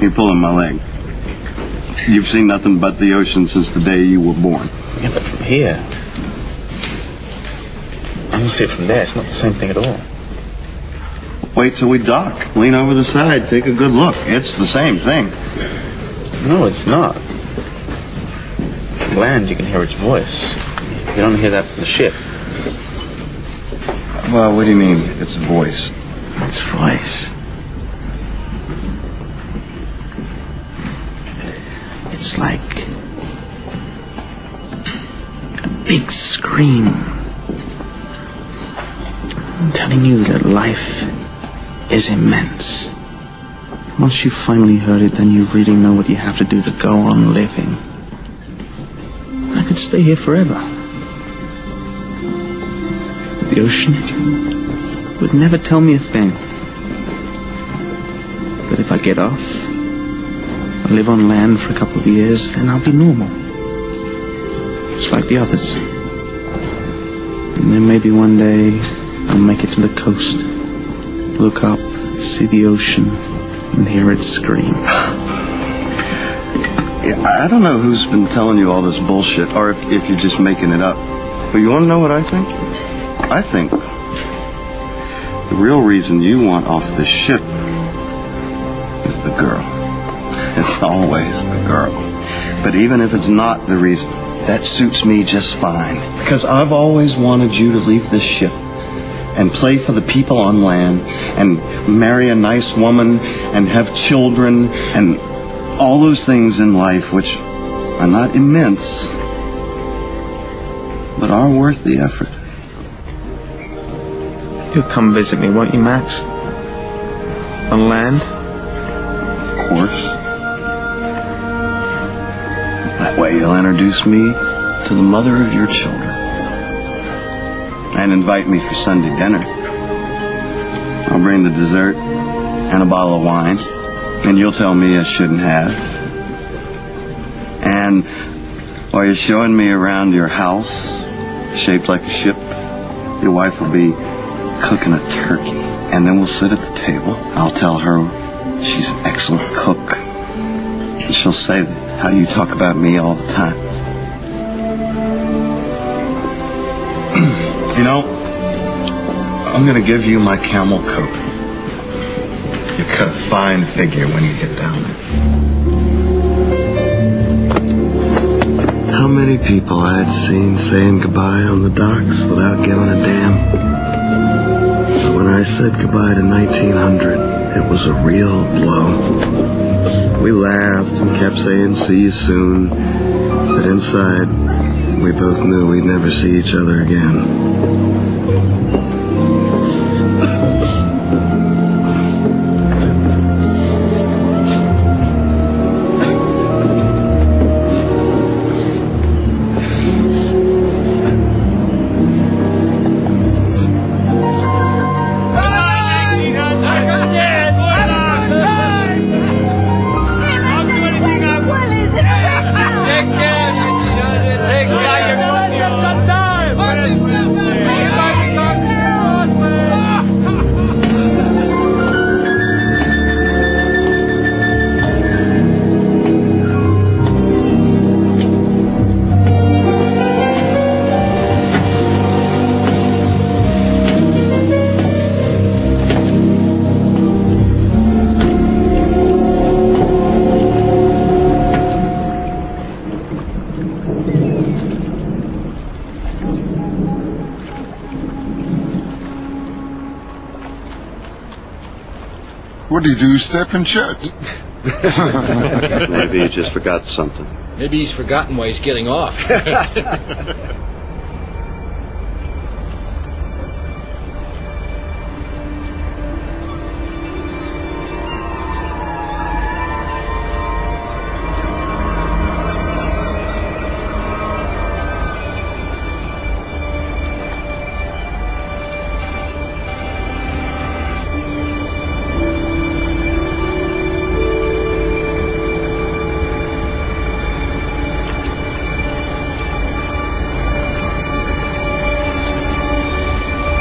You're pulling my leg. You've seen nothing but the ocean since the day you were born. Yeah, but from here... I don't see it from there. It's not the same thing at all. Wait till we dock. Lean over the side. Take a good look. It's the same thing. No, it's not. From land, you can hear its voice. You don't hear that from the ship. Well, what do you mean, its voice? Its voice. It's like a big scream. I'm telling you that life is immense. Once you've finally heard it, then you really know what you have to do to go on living. I could stay here forever. But the ocean would never tell me a thing. But if I get off and live on land for a couple of years, then I'll be normal. Just like the others. And then maybe one day I'll make it to the coast, look up, see the ocean, and hear it scream. I don't know who's been telling you all this bullshit, or if you're just making it up. But you want to know what I think? I think the real reason you want off this ship is the girl. It's always the girl. But even if it's not the reason, that suits me just fine. Because I've always wanted you to leave this ship and play for the people on land and marry a nice woman and have children and all those things in life which are not immense but are worth the effort. You'll come visit me, won't you, Max? On land? Of course. That way you'll introduce me to the mother of your children. And invite me for Sunday dinner. I'll bring the dessert and a bottle of wine, and you'll tell me I shouldn't have. And while you're showing me around your house, shaped like a ship, your wife will be cooking a turkey. And then we'll sit at the table. I'll tell her she's an excellent cook. And she'll say how you talk about me all the time. You know, I'm going to give you my camel coat. You cut a fine figure when you get down there. How many people I had seen saying goodbye on the docks without giving a damn? But when I said goodbye to 1900, it was a real blow. We laughed and kept saying, see you soon. But inside, we both knew we'd never see each other again. What did you do, step and shut? Maybe he just forgot something. Maybe he's forgotten why he's getting off.